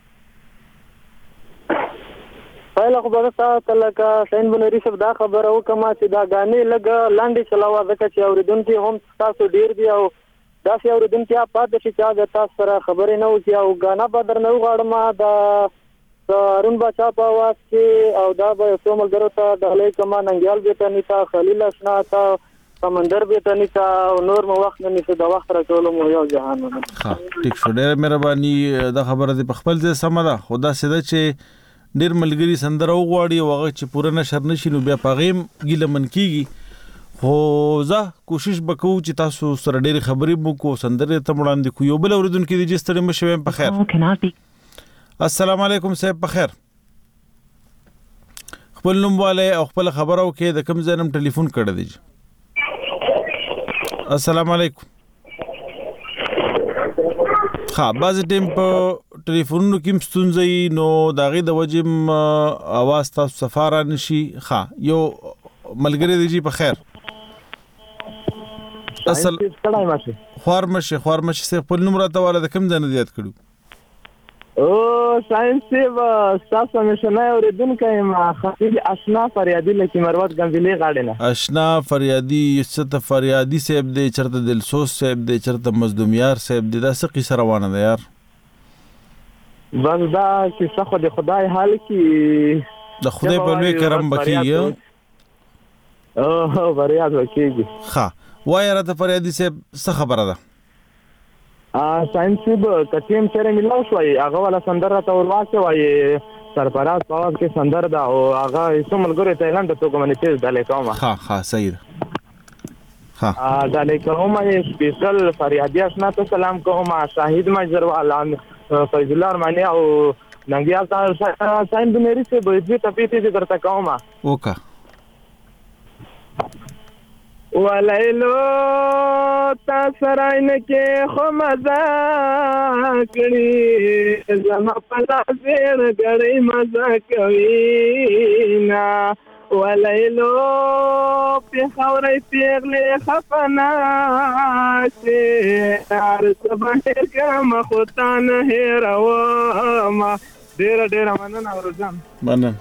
پهله خو به تاسو لکه شین بنوري صاحب دا خبره وکما چې دا غانې لګ لاندې چلاوه ځکه چې اوریدونکو هم تاسو ډیر دی او دا چې اوریدونکو پاتې شي چې تاسو سره خبرې نه وکي او غانا بدر نه غواړم دا رون بچا په واس کې او دا به څو ملګرو ته د هلي کما ننګیال به ته نیتا خلیل اسنا ته سمندر به ته نیتا نور مو وخت نه نشه د وخت راټول مو یو جهان نه. ها ټیک شو ډېر مهرباني دا خبره دې په خپل ځای سم ده خدا سده چې ډېر ملګری سندره وغواړي او هغه چې پوره نشر نشي نو بیا پاغیم ګیله من کیږي خو زه کوشش وکړو چې تاسو سره ډېر خبرې مو کو سندره ته وړاندې کو یو بل اوریدونکو دې جستړي مشوي په خیر. السلام علیکم صاحب په خیر. خپل نوم والے او خپل خبرو کې د کوم ځای نم ټلیفون کړی دی؟ السلام علیکم. ها باز ټیم په ټلیفونونو کې مستونځي نو داغه د وجم اواز تاسو سفاره نشي. ها یو ملګری دی په خیر. اصل خورمشه خورمشه سه خپل نوم راته والا د کوم ځای نه زیات کړو؟ او ساينس به تاسو مشنه اوریدونکو ما خفیف آشنا فریادی لکه مروت غنویلی غاړه نه آشنا فریادی ست فریادی صاحب دې چرته دلسوز صاحب دې چرته مظلومیار صاحب دې دا څه قصه روانه ده یار؟ بس دا کیسه خو د خدای حال کی د خدای په لوی کرم بکیږي او فریاد وکیږي. ها وای راته فریادی صاحب څه خبره ده؟ ا ساينس به کتیم سره ملاو شوی هغه ولا سندره ته ورواچه وای سرپراز پاواز کې سندره دا او هغه سملګری تایلند ته کومه تیز دلې کومه. ها ها صحیح ده. ها ا دلې کومه سپیشل فریادی اسنا ته سلام کومه شاهد مجر والا فیض الله ارمانی او ننګیال تاسو ساين بنيري سے به دې تپیته دې درته کومه. وکا ولیلو تا سراین کې خو مزه کړي زما په لاسیر غړې مزه کوي نا ولیلو په خورې پیغلې خفنا چې هر صبح کوم خو تا نه هېرو ما ډېر ډېر مننه ورځم مننه.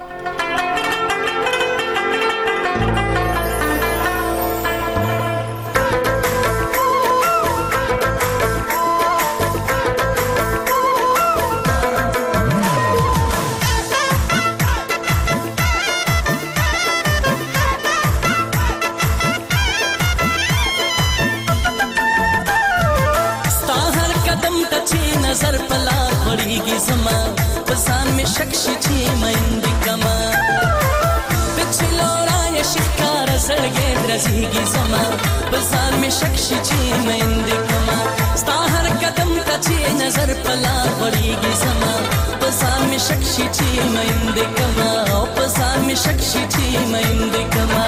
नजर पला पड़ेगी समा पसान में शख्स छी मैंद कमा पिछलो राय शिकार सड़गे रसीगी समा पसान में शख्स छी मैंद कमा स्ताहर कदम कछे नजर पला पड़ेगी समा पसान में शख्स छी मैंद कमा पसान में शख्स छी मैंद कमा.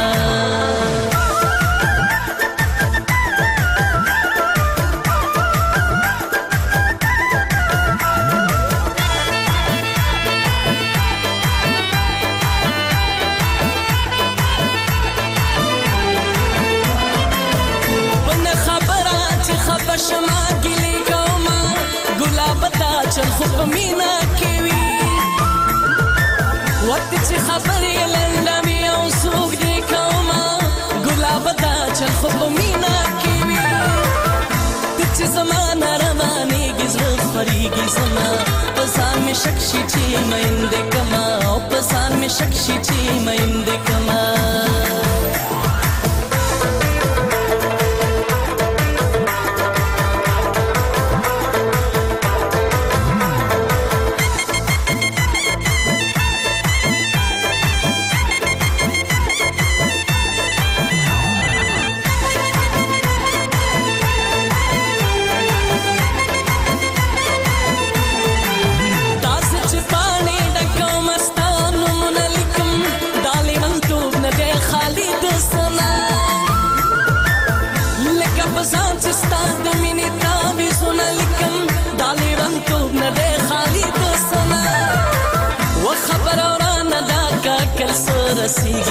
شما ګلی کوما ګلاب تا چل خو پمینا کیوی وقت چې خبرې لندمي او سوق دی کوما ګلاب تا چل خو پمینا کیوی چې زمانہ رواني گزر فریږي سما پسان می شخصي چې مېند کما او پسان می شخصي چې مېند کما.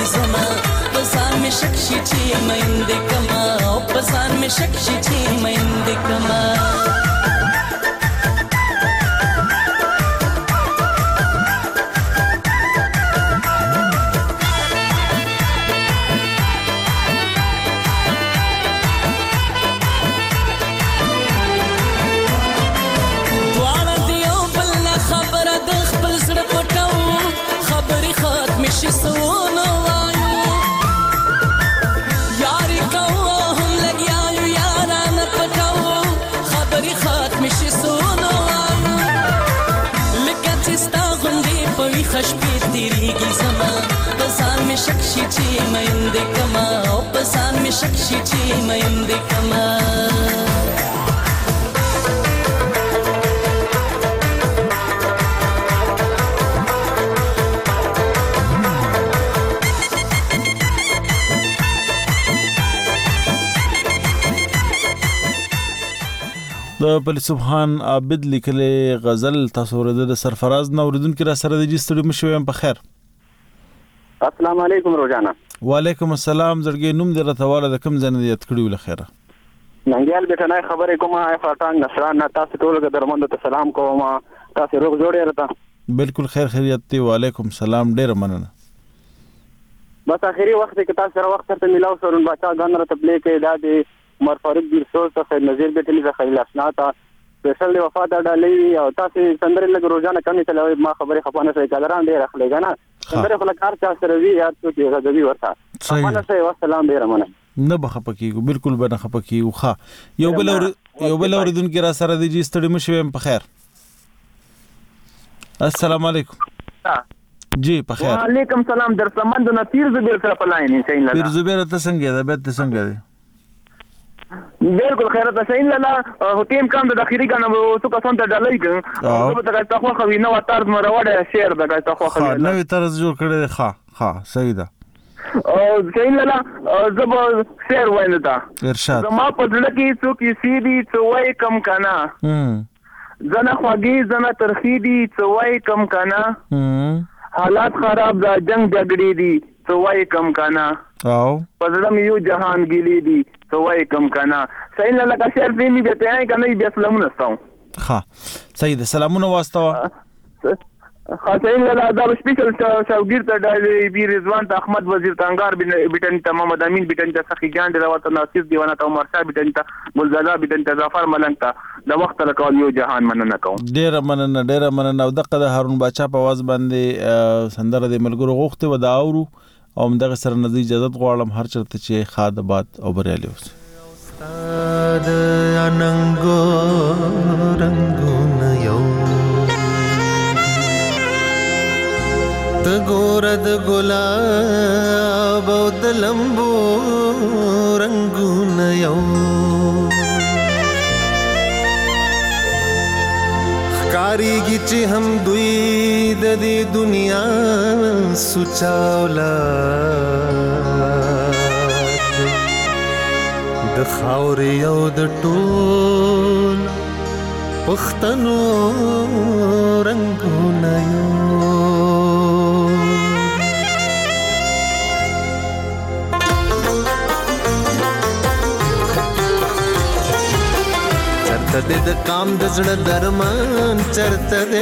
زما پسان می شکشي چې مېند کما او پسان می شکشي چې مېند کما شسونو وایو یاری کوو هم لګیاو یاران پټاو خبرې ختم شسونو وایو لکه چې ستا غوندې په ویښه شپې تېرېږي زما پسان مې شک شي چې میندې کما او پسان مې شک شي چې میندې کما د پلی سبحان عابد لیکلې غزل تاسو ورته د سرفراز نو اوریدونکو را سره د جستړي مشوم په خیر. السلام علیکم روزانا. وعلیکم السلام. زړګي نوم دې راته د کوم ځای نه یاد کړیو لخيره. ننګیال بیٹنای خبرې کومه افاټان نصران تاسو ټول د درمند ته سلام کوم. تاسو روغ جوړی راته. بالکل خیر خیریت دی. وعلیکم السلام. ډیر مننه. بس اخیری وخت کې تاسو سره وخت ته ملاو سرون بچا غن را تبلیغ کې دا دی عمر فاروق ګیر سوز ته نظیر بیٹلی ز خیل اسنا تا سپیشل دی وفات ډالې او تاسو سندره لګ روزانه کمی تلوي ما خبره خپانه سره کلران دی راخلېګا نه سندره خپل کار چا سره وی یاد څه دی غوي ورته خپانه سره والسلام ډیر مننه. نه بخپکیږي بالکل به نه خپکیږي. ښه یو بل یو بل اوریدونکو را سره دی چې ستړي مشوم په خیر. السلام علیکم. جی په خیر. وعلیکم سلام. در سمند نه پیر زبیر سره پلاین ان شاء الله. پیر زبیر ته څنګه ده؟ به ته څنګه ده؟ بالکل خیرت شاین لاله هتیم کام د اخیری کنه وسو کسان ته ډالۍ کړ او په تاسو خو خو نو طرز مروړه شعر د تاسو خو خو نو طرز جوړ کړی ښه ښه صحیح ده. او شاین لاله زب شعر وایم تا ارشاد زما په ځل کې څو کې سیدی څوای کم کنا زنه خوږی زنه ترخی دی څوای کم کنا حالات خراب دا جنگ جګړې دي څوای کم کنا او پزړم یو جهان ګلی دي څوای کم کنا صحیح نه لکه شعر دې می به ته کنه بیا سلامونه ستاو. ها صحیح ده. سلامونه واستوا. خاصین له دا سپیشل شاوګیر ته ډایلی بي رضوان ته احمد وزیر تنگار بیٹن ته محمد امین بیٹن ته سخی جان د وطن ناصر دیوانه ته عمر شاه بیٹن ته ګلزاده بیٹن ته ظفر ملنګ ته د وخت له کول یو جهان مننه کوم. ډیر مننه ډیر مننه. او دغه د هارون باچا په واز باندې سندره د ملګرو غوښته و دا اورو او دغه سره نزي اجازه غواړم هر چرته چې خاد باد او بریالي اوس. استاد اننګو رنگون یو د ګورد ګلاب او د لمبو رنگون یو ښکاریږي چې هم دوی د دې دنیا سوچاولا د خاورې او د ټول پښتنو رنگونه یو چرته د کام د زړه درمان چرته ده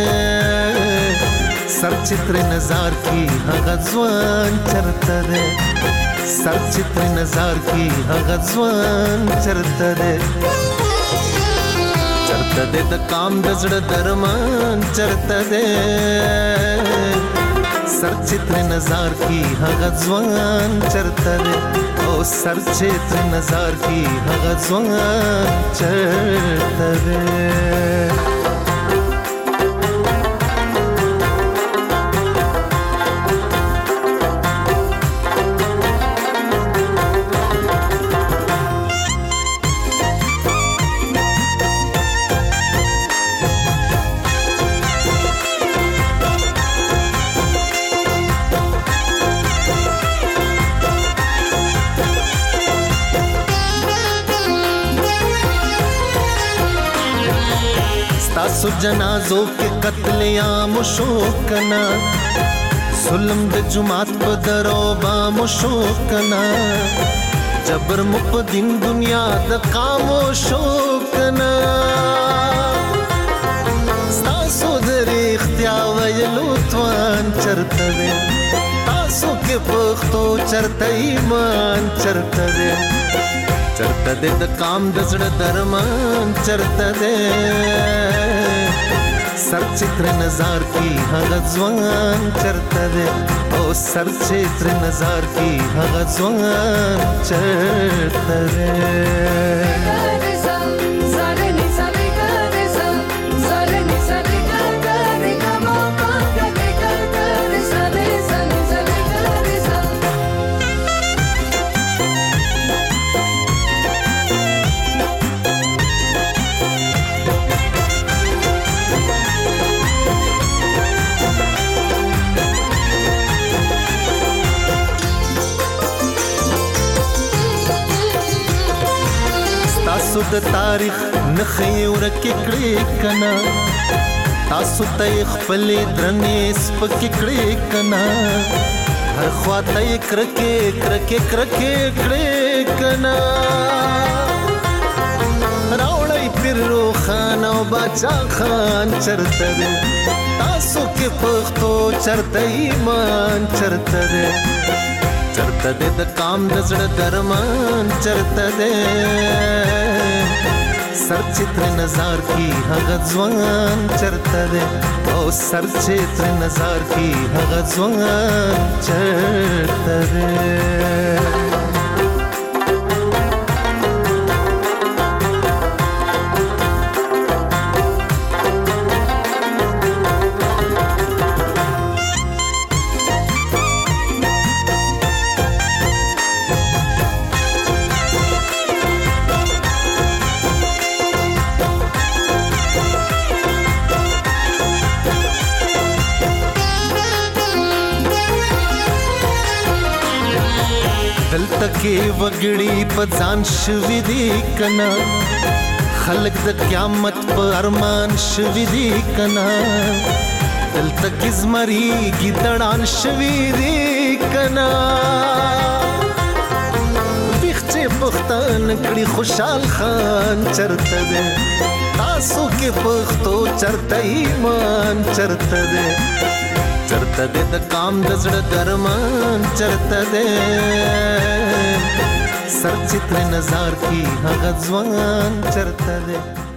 سر چتر نظر کی هغه ځوان چرته ده سر چتر نظر کی هغه ځوان چرته ده چرته د کام د زړه درمان چرته ده سر چتر نظر کی هغه ځوان چرته ده او سر چتر نظر کی هغه ځوان چرته ده. تاسو جنازو کې قتل عام شو کنا ظلم د جماعت په درو با مشو کنا جبر مو په دین دنیا د خاموشو کنا ستاسو د اختیا ویلو توان چرته دی تاسو کې پښتو چرته ایمان چرته دی چرته دی د کام د زړه درمان چرته دی سر چتر نظر کی هغه ځوان چرته دی او سر چتر نظر کی هغه ځوان چرته دی تاسو د تاریخ نخې ورکې کړې کنا تاسو ته خپل درنې سپکې کړې کنا هر خوا ته کرکې کرکې کرکې کړې کنا راوړی پیر روخان او باچا خان چرته دی تاسو کې پښتو چرته ایمان چرته دی چرته دی د کام د زړه درمان چرته دی سر چتر نظر کی هغه ځوان چرته دی او سر چتر نظر کی هغه ځوان چرته دی دلته کې وګړي په ځان شوي دي کنا خلک د قیامت په ارمان شوي دي کنا دلته کې زمري ګیدړان شوي دي کنا ویښچې پښتون کړي خوشحال خان چرته دی تاسو کې پښتو چرته ایمان چرته دی چرته دی د کام د زړه درمان چرته دی سر چتر نظر کی هغه ځوان چرته دی